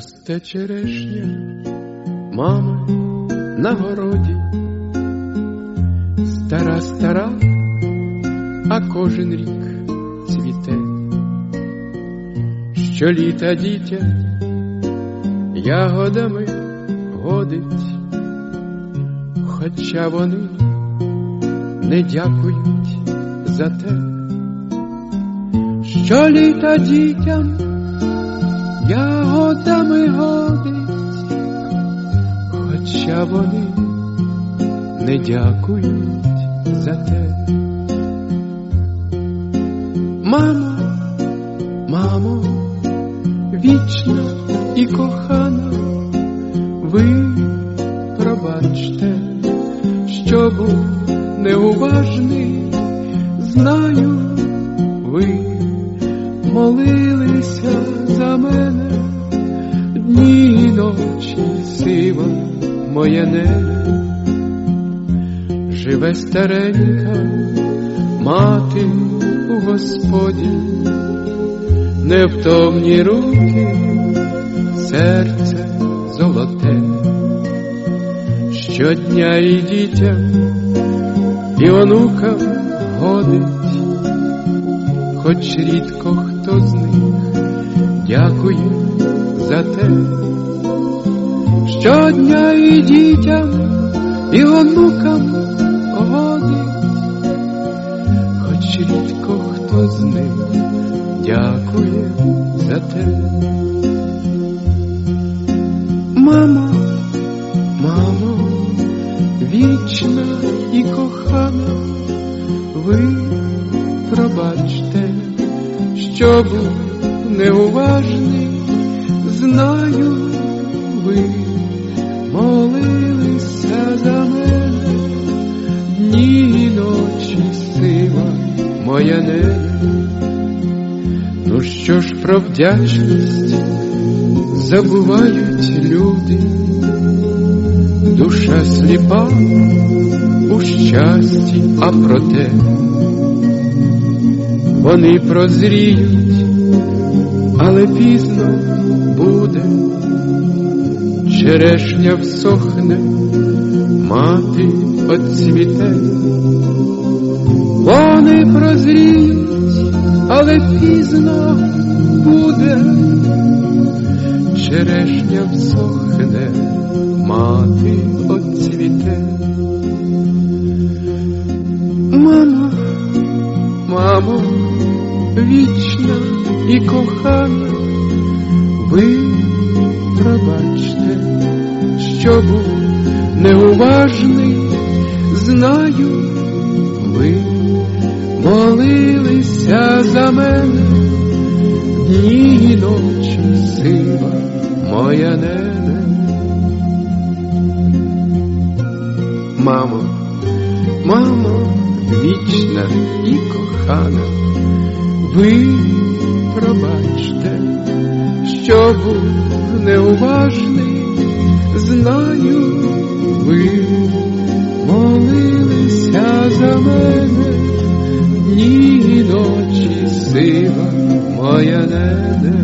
Росте черешня, мама, на городі, стара, а кожен рік цвіте. Щоліта дітя ягодами годить, хоча вони не дякують за те. Щоліта дітям ягодами годить, хоча вони не дякують за те. Мамо, мамо, вічна і кохана, ви пробачте, що був неуважний, знаю, ви молилися за мене, дні і ночі сива моє небо. Живе старенька мати у Господі, невтомні руки, серце золоте. Щодня і дітям, і онукам годить, хоч рідко хто з них дякує за те. Щодня і дітям, і онукам годить, хоч рідко хто з них дякує за те. Мамо, мамо, вічна і кохана, ви пробачте, що був неуважний, знаю, ви молилися за мене, дні і ночі сива моя небо. Ну що ж про вдячність забувають люди, душа сліпа у щасті, а проте вони прозріють, але пізно буде, черешня всохне, мати оцвіте. Вони прозріють, але пізно буде, черешня всохне, мати оцвіте. Мамо, мамо, вічна і кохана, ви пробачте, що був неуважний, знаю, ви молилися за мене, дні і ночі сива моя небе. Мамо, мамо, вічна і кохана, ви пробачте, що був неуважний, знаю, ви молилися за мене, дні і ночі сива моя небе.